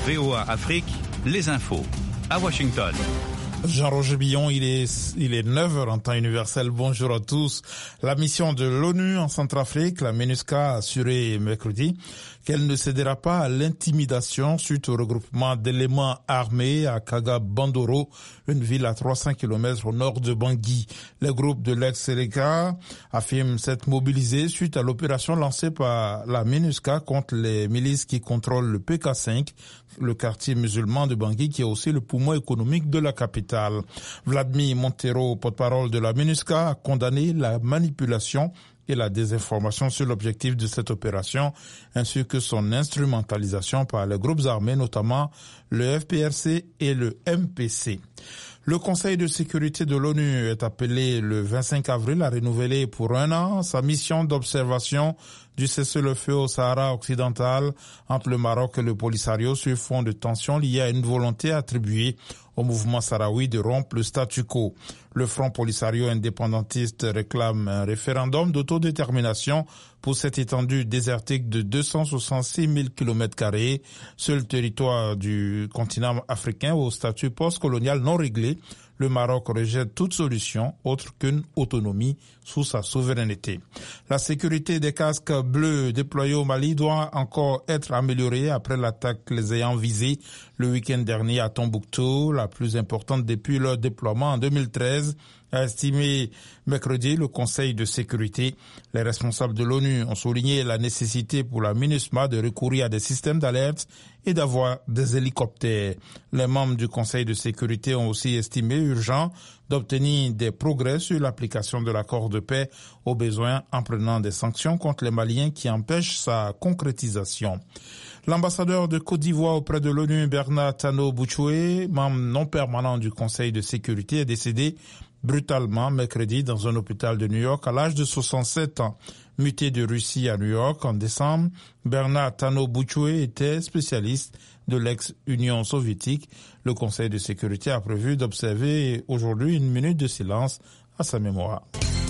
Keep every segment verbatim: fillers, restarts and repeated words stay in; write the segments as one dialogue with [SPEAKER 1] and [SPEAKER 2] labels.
[SPEAKER 1] V O A Afrique, les infos. À Washington.
[SPEAKER 2] Jean-Roger Billon, il est, il est neuf heures en temps universel. Bonjour à tous. La mission de l'ONU en Centrafrique, la MINUSCA, a assuré mercredi qu'elle ne cédera pas à l'intimidation suite au regroupement d'éléments armés à Kaga-Bandoro, une ville à trois cents kilomètres au nord de Bangui. Le groupe de l'ex-Seleka affirme s'être mobilisé suite à l'opération lancée par la MINUSCA contre les milices qui contrôlent le P K cinq, le quartier musulman de Bangui, qui est aussi le poumon économique de la capitale. Vladimir Montero, porte-parole de la MINUSCA, a condamné la manipulation et la désinformation sur l'objectif de cette opération, ainsi que son instrumentalisation par les groupes armés, notamment le F P R C et le M P C. Le Conseil de sécurité de l'ONU est appelé le vingt-cinq avril à renouveler pour un an sa mission d'observation du cessez-le-feu au Sahara occidental entre le Maroc et le Polisario sur fond de tensions liées à une volonté attribuée au mouvement sahraoui de rompre le statu quo. Le Front Polisario indépendantiste réclame un référendum d'autodétermination pour cette étendue désertique de deux cent soixante-six mille kilomètres carrés, seul territoire du continent africain au statut post-colonial non réglé. Le Maroc rejette toute solution autre qu'une autonomie sous sa souveraineté. La sécurité des casques bleus déployés au Mali doit encore être améliorée après l'attaque les ayant visés le week-end dernier à Tombouctou, la plus importante depuis leur déploiement en deux mille treize, a estimé mercredi le Conseil de sécurité. Les responsables de l'ONU ont souligné la nécessité pour la MINUSMA de recourir à des systèmes d'alerte et d'avoir des hélicoptères. Les membres du Conseil de sécurité ont aussi estimé urgent d'obtenir des progrès sur l'application de l'accord de paix, au besoin en prenant des sanctions contre les Maliens qui empêchent sa concrétisation. L'ambassadeur de Côte d'Ivoire auprès de l'ONU, Bernard Tano Bouchoué, membre non permanent du Conseil de sécurité, est décédé brutalement mercredi dans un hôpital de New York à l'âge de soixante-sept ans. Muté de Russie à New York en décembre, Bernard Tano Bouchoué était spécialiste de l'ex-Union soviétique. Le Conseil de sécurité a prévu d'observer aujourd'hui une minute de silence à sa mémoire.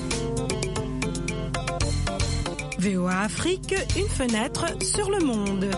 [SPEAKER 3] V O A Afrique, une fenêtre sur le monde.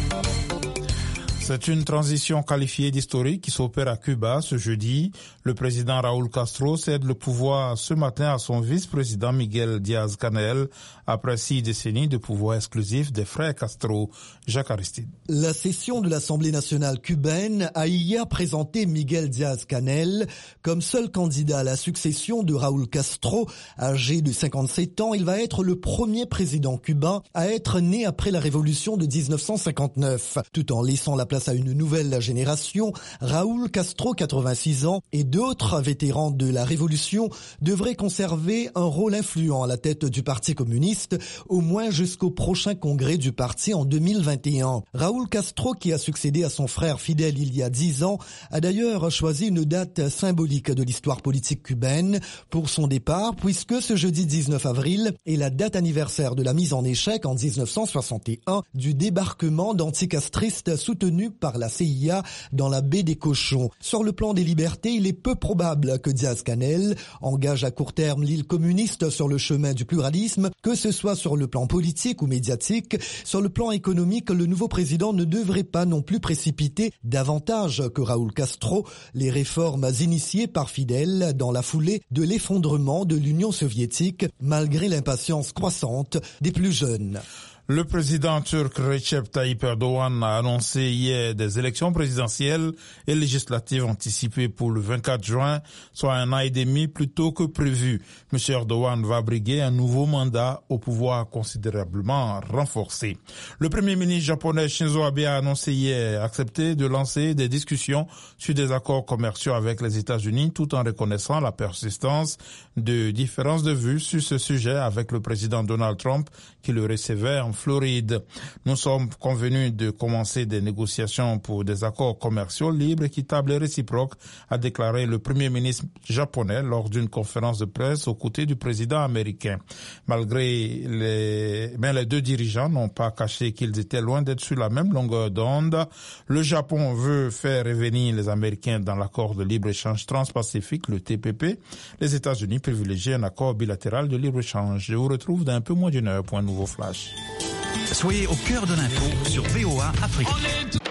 [SPEAKER 2] C'est une transition qualifiée d'historique qui s'opère à Cuba ce jeudi. Le président Raúl Castro cède le pouvoir ce matin à son vice-président Miguel Díaz-Canel après six décennies de pouvoir exclusif des frères Castro. Jacques Aristide.
[SPEAKER 4] La session de l'Assemblée nationale cubaine a hier présenté Miguel Díaz-Canel comme seul candidat à la succession de Raúl Castro. Âgé de cinquante-sept ans, il va être le premier président cubain à être né après la révolution de dix-neuf cent cinquante-neuf. Tout en laissant la place à une nouvelle génération, Raúl Castro, quatre-vingt-six ans, et d'autres vétérans de la révolution devraient conserver un rôle influent à la tête du Parti communiste, au moins jusqu'au prochain congrès du parti en deux mille vingt et un. Raúl Castro, qui a succédé à son frère Fidel il y a dix ans, a d'ailleurs choisi une date symbolique de l'histoire politique cubaine pour son départ, puisque ce jeudi dix-neuf avril est la date anniversaire de la mise en échec en dix-neuf cent soixante et un du débarquement d'anticastristes soutenus par la C I A dans la baie des Cochons. Sur le plan des libertés, il est peu probable que Díaz-Canel engage à court terme l'île communiste sur le chemin du pluralisme, que ce soit sur le plan politique ou médiatique. Sur le plan économique, le nouveau président ne devrait pas non plus précipiter davantage que Raúl Castro les réformes initiées par Fidel dans la foulée de l'effondrement de l'Union soviétique, malgré l'impatience croissante des plus jeunes.
[SPEAKER 2] Le président turc Recep Tayyip Erdogan a annoncé hier des élections présidentielles et législatives anticipées pour le vingt-quatre juin, soit un an et demi plus tôt que prévu. M. Erdogan va briguer un nouveau mandat au pouvoir considérablement renforcé. Le premier ministre japonais Shinzo Abe a annoncé hier accepter de lancer des discussions sur des accords commerciaux avec les États-Unis tout en reconnaissant la persistance de différences de vues sur ce sujet avec le président Donald Trump qui le recevait en Floride. Nous sommes convenus de commencer des négociations pour des accords commerciaux libres, équitables et réciproques, a déclaré le premier ministre japonais lors d'une conférence de presse aux côtés du président américain. Malgré les, mais les deux dirigeants n'ont pas caché qu'ils étaient loin d'être sur la même longueur d'onde. Le Japon veut faire revenir les Américains dans l'accord de libre-échange transpacifique, le T P P. Les États-Unis privilégient un accord bilatéral de libre-échange. Je vous retrouve dans un peu moins d'une heure pour un nouveau flash.
[SPEAKER 1] Soyez au cœur de l'info sur V O A Afrique.